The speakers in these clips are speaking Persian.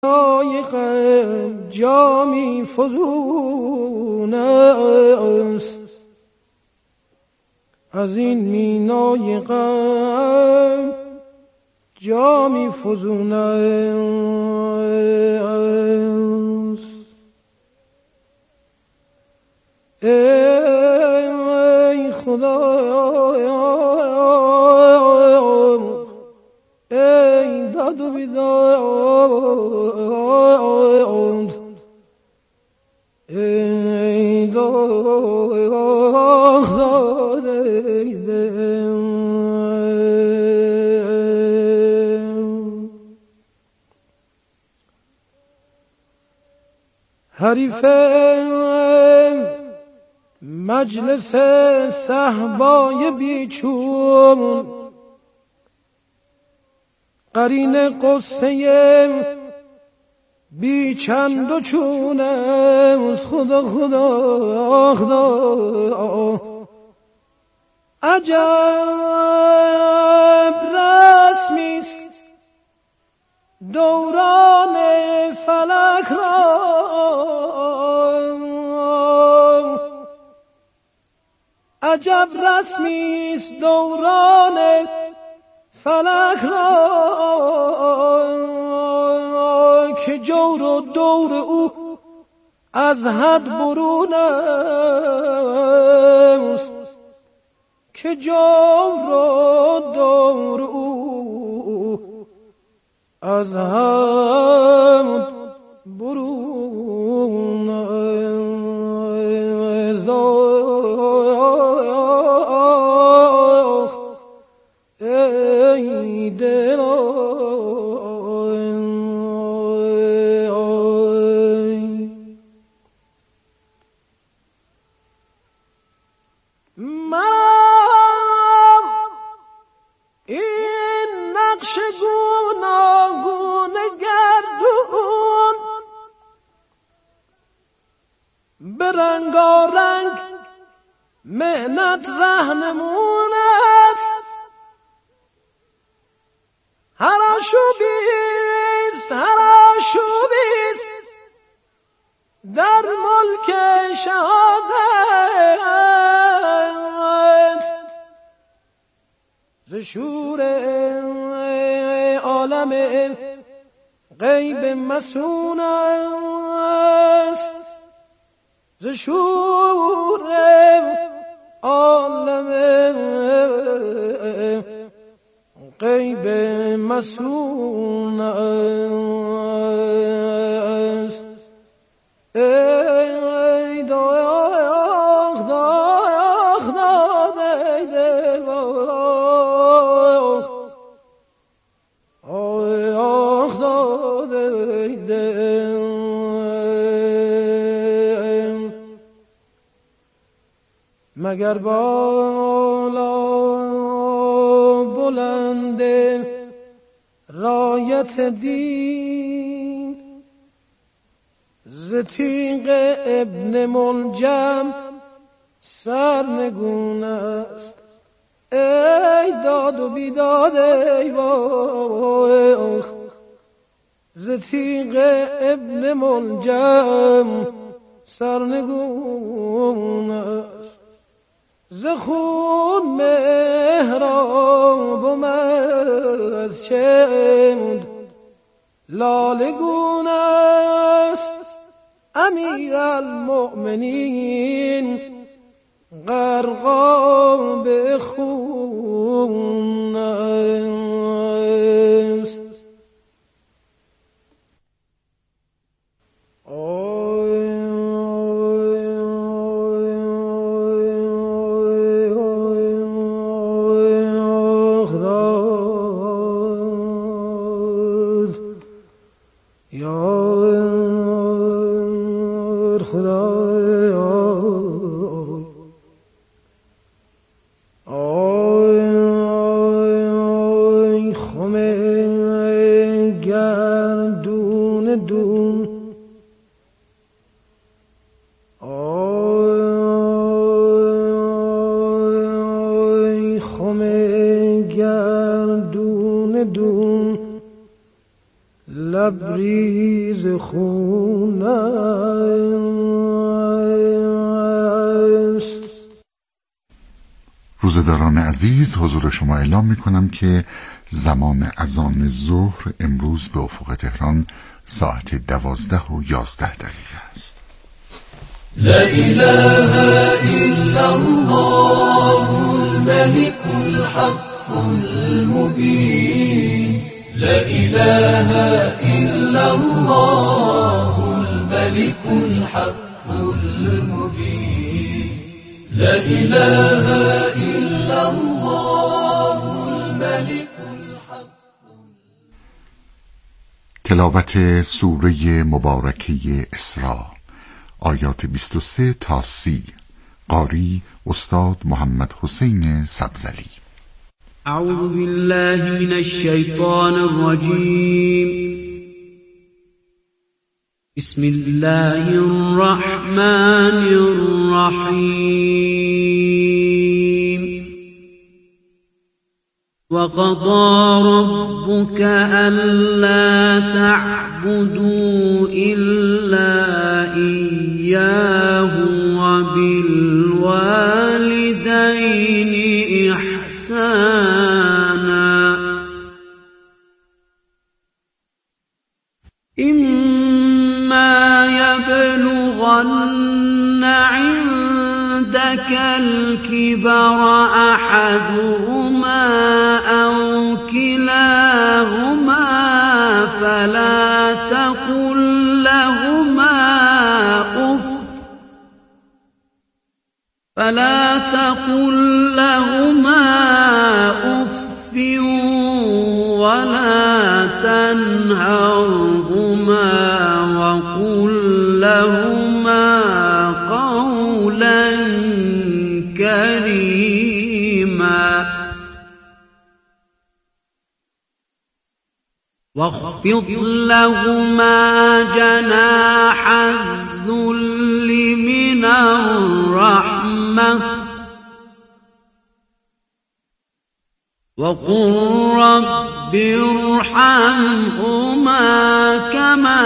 غم جامی فزون است، از این مینای غم جامی فزون است. ای خدا، ای داد و بیداد، ای داد ای دل. حریف مجلس صهبای بیچون، قرین قصه بی چند و چون است. خدا خدا خدا، عجب رسمیست دوران فلک را، عجب رسمیست دوران فلک را، که جور و دور او از حد برون است، که جور و دور او از حد برون است. ای دل این نقش گوناگون گردون به رنگارنگ مهنت رهنمون است. هر آشوبیست در ملک شهادت، ز شور عالم غیب مسون است، ز شور عالم غیب مسون است. ای داغ داغ داغ ای دل، آخ داد ای دل. مگر بالا بلند رایت دین، ز تیغ ابن ملجم سرنگون است. ای داد و بیداد ای واخ، ز تیغ ابن ملجم سرنگون است. ز خون مهراب و از چند لالگون است. امیر المؤمنین غرقاب خون است. لبریز ریز خون است. روزداران عزیز، حضور شما اعلام می‌کنم که زمان اذان ظهر امروز به افق تهران ساعت 12:11 است. لا إله إلا الله الملك الحق المبين. لا إله إلا الله الملك الحق المبين. لا إله إلا الله الملك الحق. تلاوت سوره مبارکه اسراء، آیات 23 تا 30. قاری استاد محمد حسین سبزلی. اعوذ بالله من الشیطان الرجیم. بسم الله الرحمن الرحیم. وقضى ربك ألا تعبدوا إلا إياه وبالوالدين إحسانا. إما يبلغن عندك الكبر أحدهما أو كلاهما فلا تقل لهما أف ولا تنهرهما وقل لهما قولا كريما. واخفض لهما جناح الذل من الرحمة وقل رب ارحمهما كما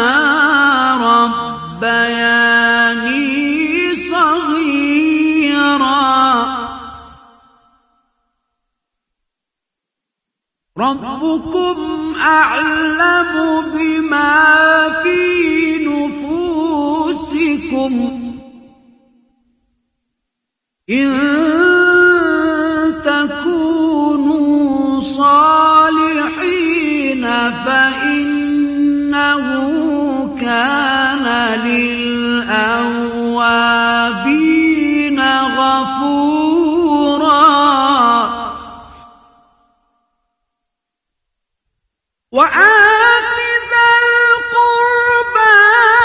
ربياني صغيرا. ربكم أعلم بما في نفوسكم إن تكونوا صالحين فإنه كان للأوابين غفورا. وآت ذا القربى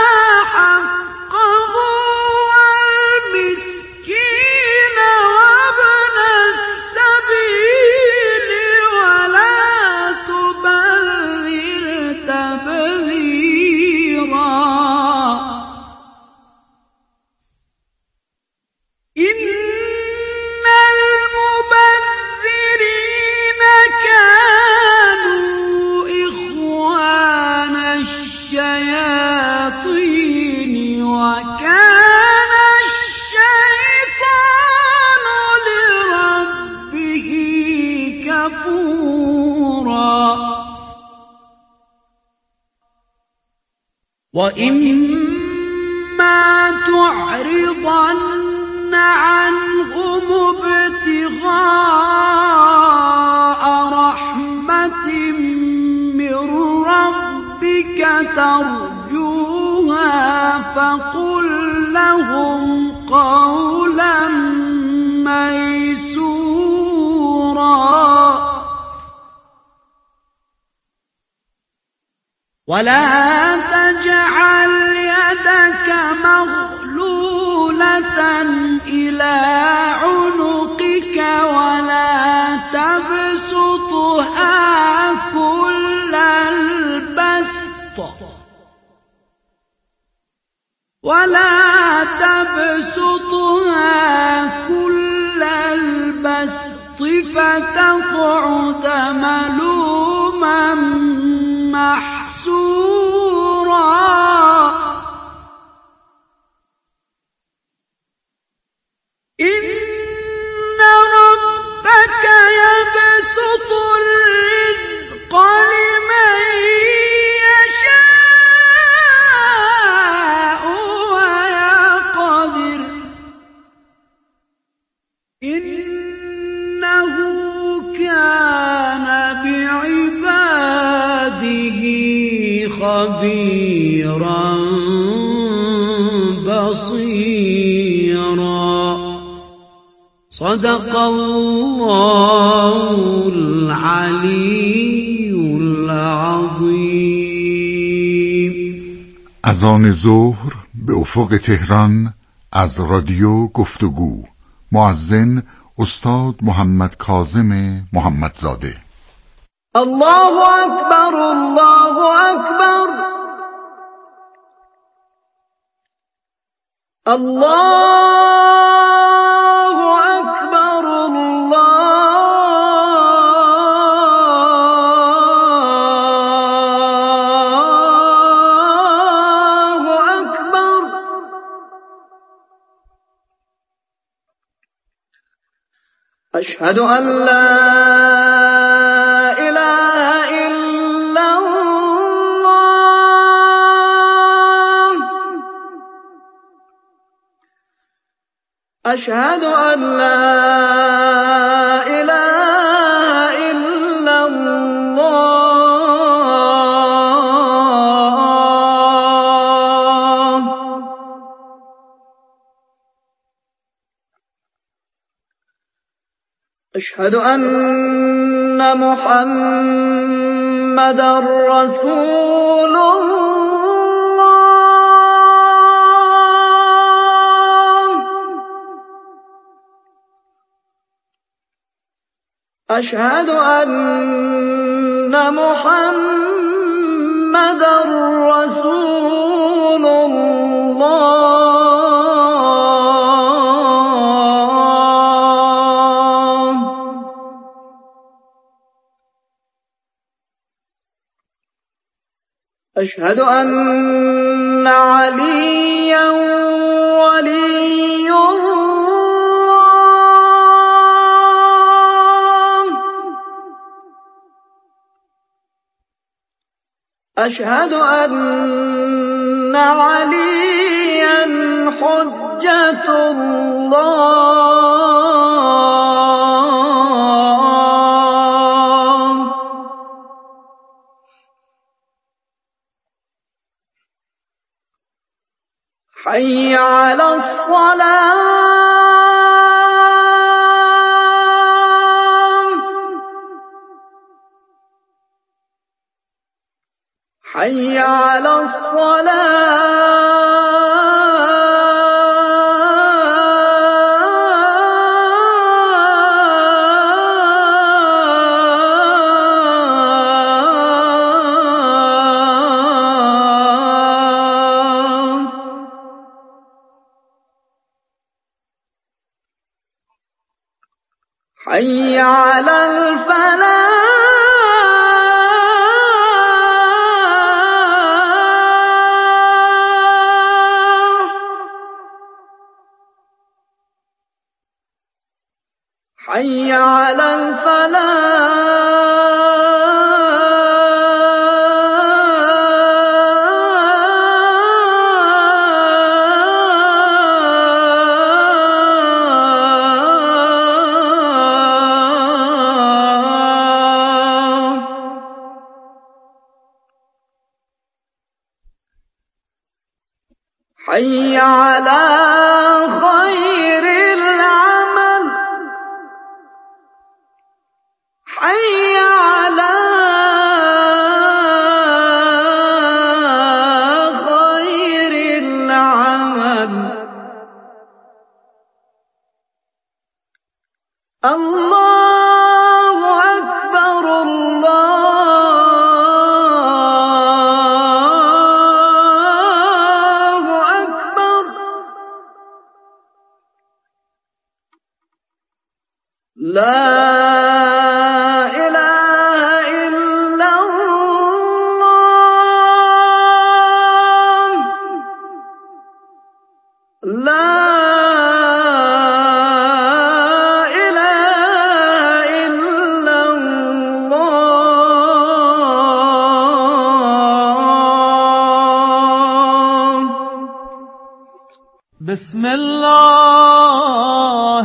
حقه والمسكين وابن السبيل ولا تبذر تبذيرا. إن المبذرين كانوا إخوان الشياطين وكان الشيطان لربه كفورا. وإما تعرضن عنهم ابتغاء رحمة من ربك ترجوها فقل لهم قولا ميسورا. ولا تجعل يدك مغلولة إلى عنقك ولا تبسطها كل البسط فتقعد ملوما محسورا. خبيرا بصيرا. صدق الله العلي العظيم. اذان ظهر به افق تهران از رادیو گفتگو. مؤذن استاد محمد کاظم محمدزاده. الله اکبر الله اکبر الله اکبر الله اکبر. اشهد ان لا أشهد أن لا إله إلا الله. أشهد أن محمدًا رسول الله. أشهد أن محمدًا رسول الله. أشهد أن عليًّا ولي أشهد أن عليا حجة الله. حي على الصلاة. حي على الصلاة. حي على الفلاح. حي على الفلاح. حي على خير العمل. حي على خير العمل. الله أكبر الله أكبر. لا بسم الله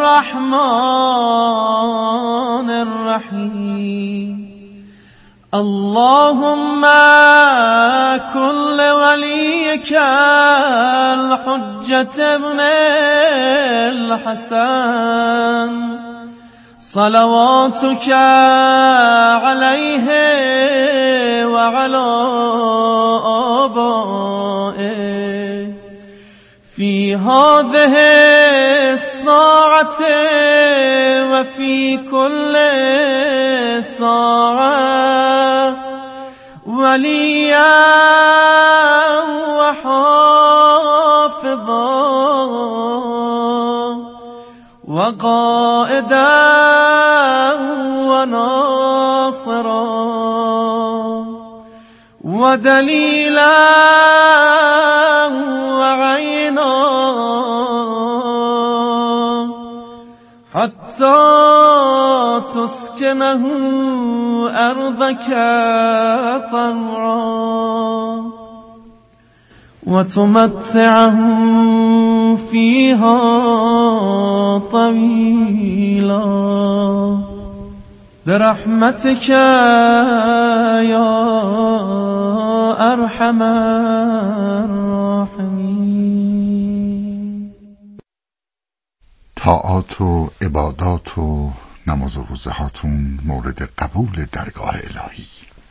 الرحمن الرحيم. اللهم كل وليك الحجة ابن الحسن صلواتك عليه وعلى آبائه في هذه الساعة وفي كل ساعة وليا وحافظا وقائدا وناصرا ودليلا وعينا حتى تسكنه أرضك طوعا وتمتعه فيها طويلا برحمتك يا أرحم الراحمين. طاعات و عبادات و نماز و روزه هاتون مورد قبول درگاه الهی.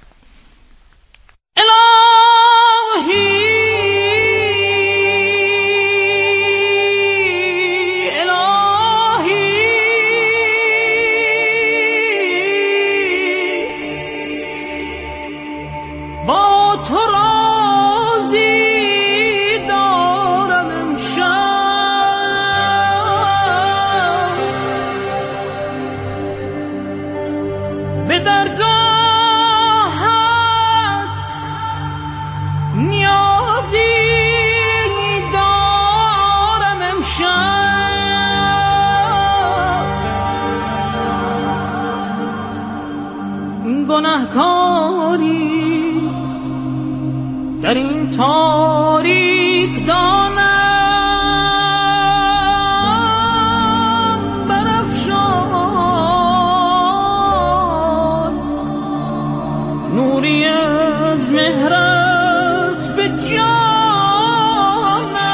با تو رازی دارم امشب به درگاهت نیازی دارم امشب گناهکاری در این تاریک دامن برافشان نوری از مهرت به جانم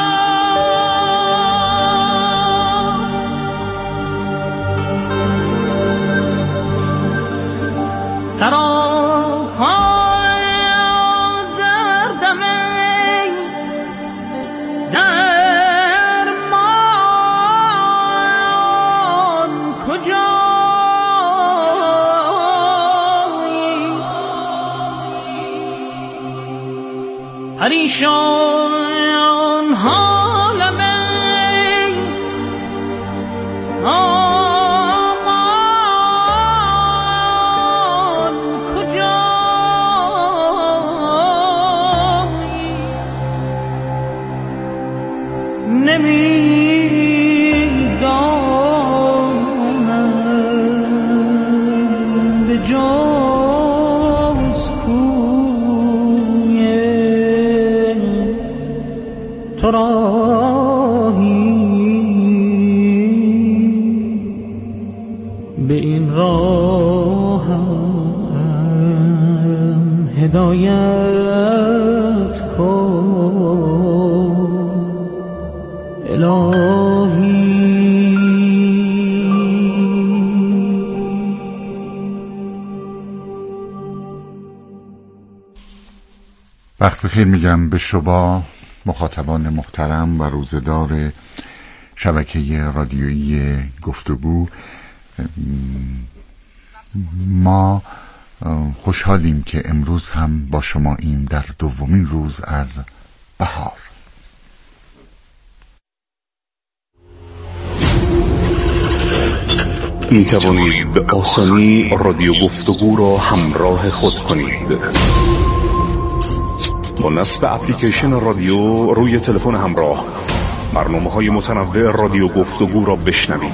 سراپا پریشان حالم سامان کجایی نمیدانم به جاز تو راهی به این راهم هدایت کن الهی. وقت بخیر میگم به شما مخاطبان محترم و روزدار شبکه رادیویی گفتگو. ما خوشحالیم که امروز هم با شما این در دومین روز از بهار. می توانید به آسانی رادیو گفتگو را همراه خود کنید. با نصب اپلیکیشن رادیو روی تلفن همراه برنامه‌های متنوع رادیو گفتگو را بشنوید.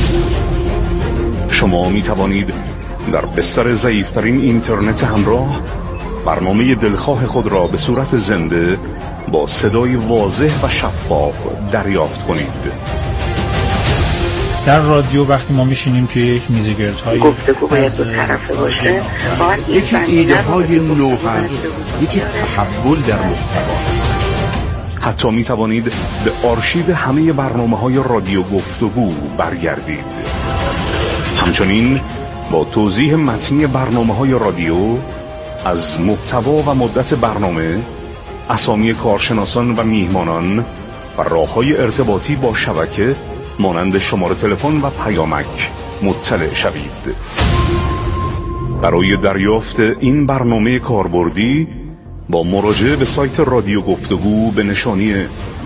شما می توانید در بستر ضعیف‌ترین اینترنت همراه برنامه دلخواه خود را به صورت زنده با صدای واضح و شفاف دریافت کنید. در رادیو وقتی ما میشینیم توی یک میزگردهای گفتگو باید دو طرفه باشه، یکی ایده های نو هست، یکی تحول در محتوا. حتی می توانید به آرشیو همه برنامه‌های رادیو گفتگو برگردید. همچنین با توضیح متنی برنامه‌های رادیو از محتوا و مدت برنامه، اسامی کارشناسان و میهمانان و راه‌های ارتباطی با شبکه مانند شماره تلفن و پیامک مطلع شوید. برای دریافت این برنامه کاربردی با مراجعه به سایت رادیو گفتگو به نشانی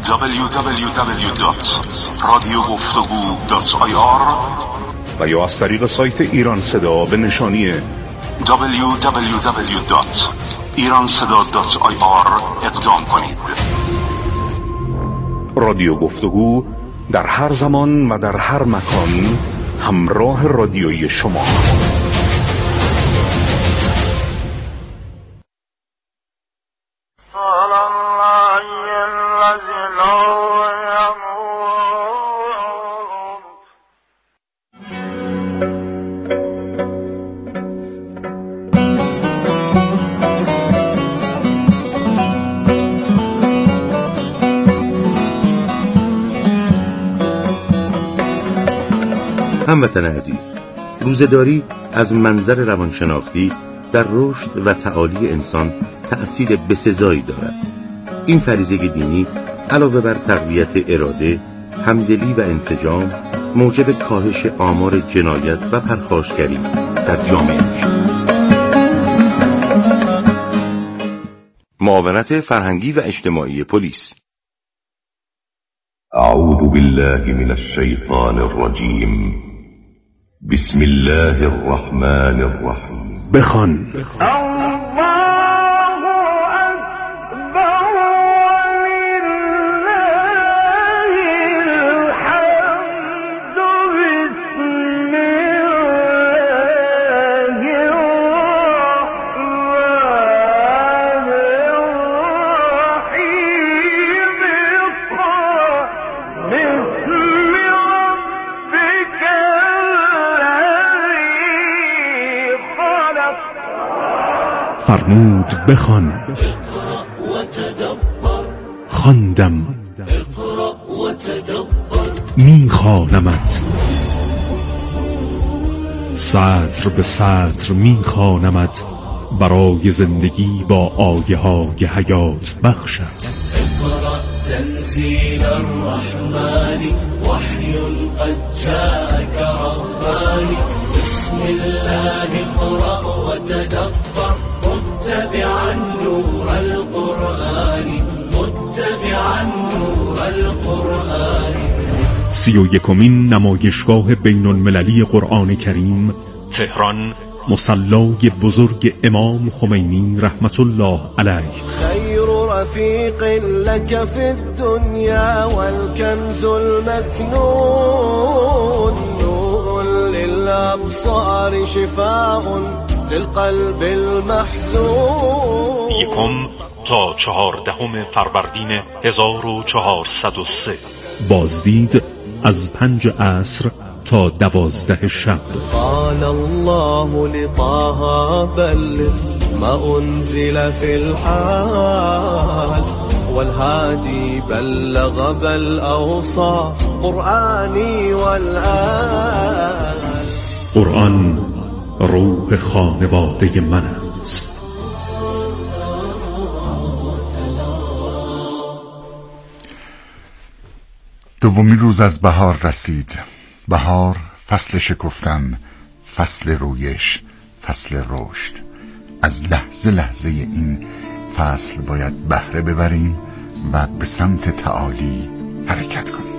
www.radiogoftagu.ir و یا از طریق سایت ایران صدا به نشانی www.iranseda.ir اقدام کنید. رادیو گفتگو در هر زمان و در هر مکان همراه رادیویی شما. هموطن عزیز، روزه‌داری از منظر روانشناختی در رشد و تعالی انسان تأثیر بسزایی دارد. این فریضه دینی علاوه بر تقویت اراده، همدلی و انسجام، موجب کاهش آمار جنایت و پرخاشگری در جامعه می‌شود. معاونت فرهنگی و اجتماعی پلیس. اعوذ بالله من الشیطان الرجیم. بسم الله الرحمن الرحیم. بخوان. فرمود بخوان. خواندم میخوانمت، سطر به سطر میخوانمت، برای زندگی با آیه های حیات بخشت. تنزيل الرحمن وحي قد جاءك رباني بسم الله اقرأ وتدبر متبعا نور القرآن متبعا نور القرآن. 31مین نمایشگاه بین المللی قرآن کریم، تهران، مصلای بزرگ امام خمینی رحمت الله علیه. خیر رفیق لك في الدنيا والكنز المكنون نور للأبصار شفاء للقلب المحزون. 1 تا 14 فروردین 1403. بازدید از 5 عصر تا 12 شب. قال الله لطه بلغ ما انزل في الحال والهادي بلغ بل اوصى قرآنی والآل. قرآن روح خانواده من است. دومین روز از بهار رسید. بهار، فصل شکفتن، فصل رویش، فصل رشد. از لحظه لحظه این فصل باید بهره ببریم و به سمت تعالی حرکت کنیم.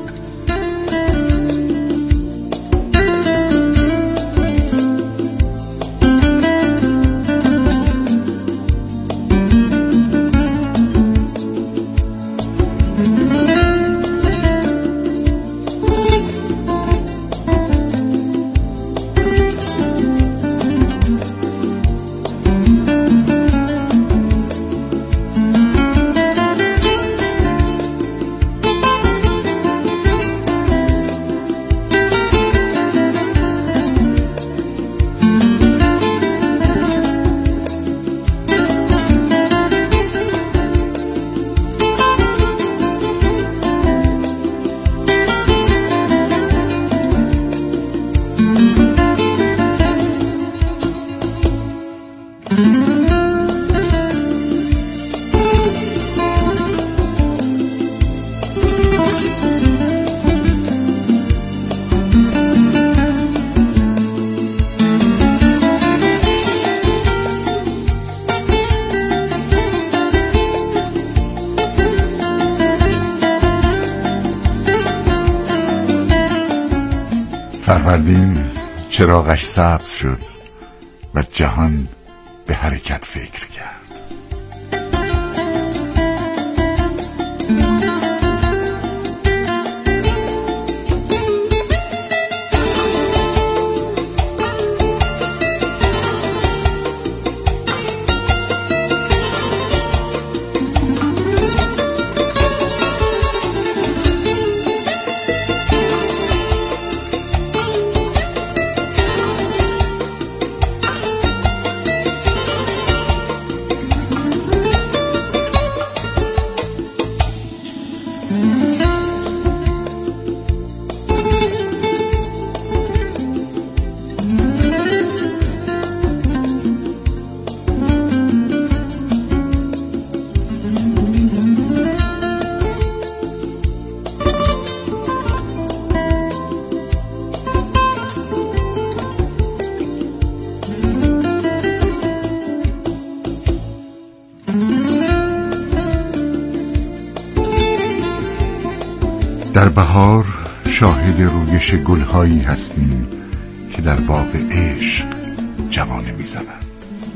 فروردین چراغش سبز شد و جهان به حرکت فکر کرد. در بهار شاهد رویش گلهایی هستیم که در باغ عشق جوانه میزنند.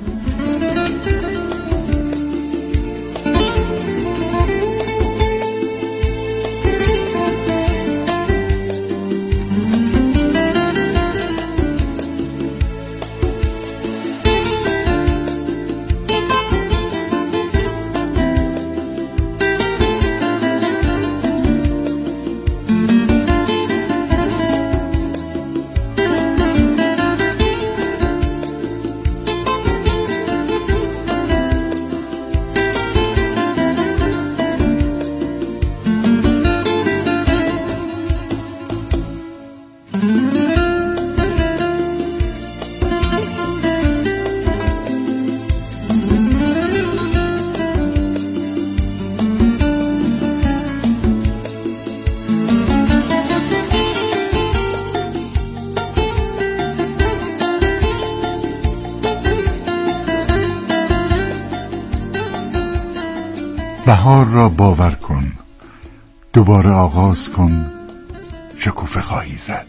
بهار را باور کن، دوباره آغاز کن، شکوفه خواهی زد.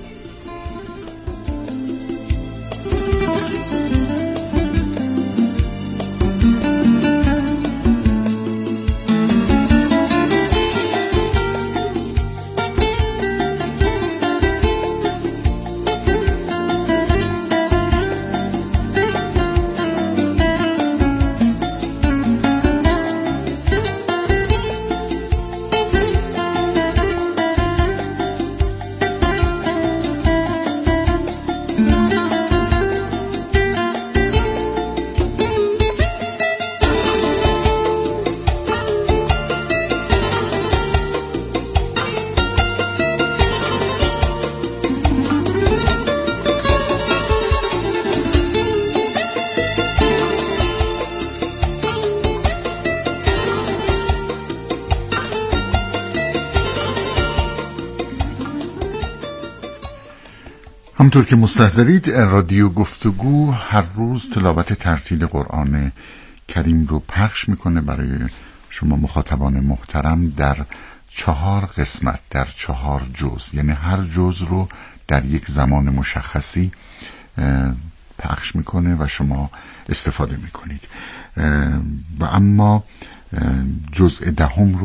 همونطور که مستحضرید رادیو گفتگو هر روز تلاوت ترتیل قرآن کریم رو پخش میکنه برای شما مخاطبان محترم در 4 قسمت، در 4 جزء، یعنی هر جزء رو در یک زمان مشخصی پخش میکنه و شما استفاده میکنید. و اما جزء 10 رو